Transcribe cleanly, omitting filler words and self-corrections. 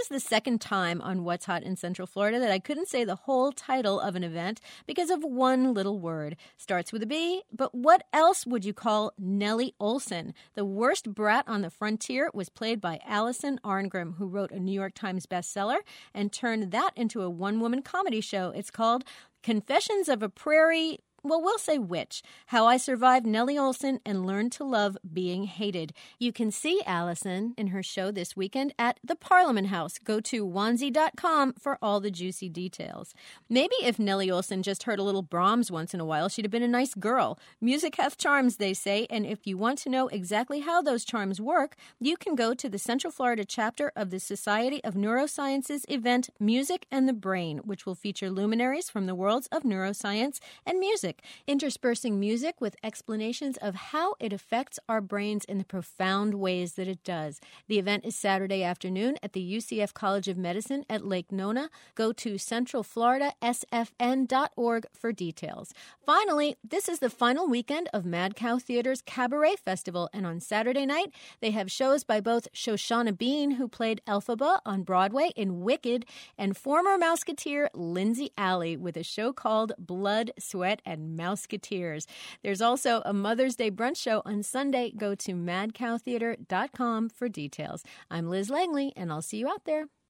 the second time on What's Hot in Central Florida that I couldn't say the whole title of an event because of one little word. Starts with a B, but what else would you call Nellie Oleson? The worst brat on the frontier was played by Allison Arngrim, who wrote a New York Times bestseller and turned that into a one-woman comedy show. It's called Confessions of a Prairie... Well, we'll say witch. How I Survived Nellie Oleson and Learned to Love Being Hated. You can see Allison in her show this weekend at the Parliament House. Go to wanzi.com for all the juicy details. Maybe if Nellie Oleson just heard a little Brahms once in a while, she'd have been a nice girl. Music hath charms, they say, and if you want to know exactly how those charms work, you can go to the Central Florida chapter of the Society of Neurosciences event Music and the Brain, which will feature luminaries from the worlds of neuroscience and music, interspersing music with explanations of how it affects our brains in the profound ways that it does. The event is Saturday afternoon at the UCF College of Medicine at Lake Nona. Go to centralfloridasfn.org for details. Finally, this is the final weekend of Mad Cow Theater's Cabaret Festival, and on Saturday night, they have shows by both Shoshana Bean, who played Elphaba on Broadway in Wicked, and former Mouseketeer Lindsay Alley with a show called Blood, Sweat, and Mouseketeers. There's also a Mother's Day brunch show on Sunday. Go to madcowtheater.com for details. I'm Liz Langley, and I'll see you out there.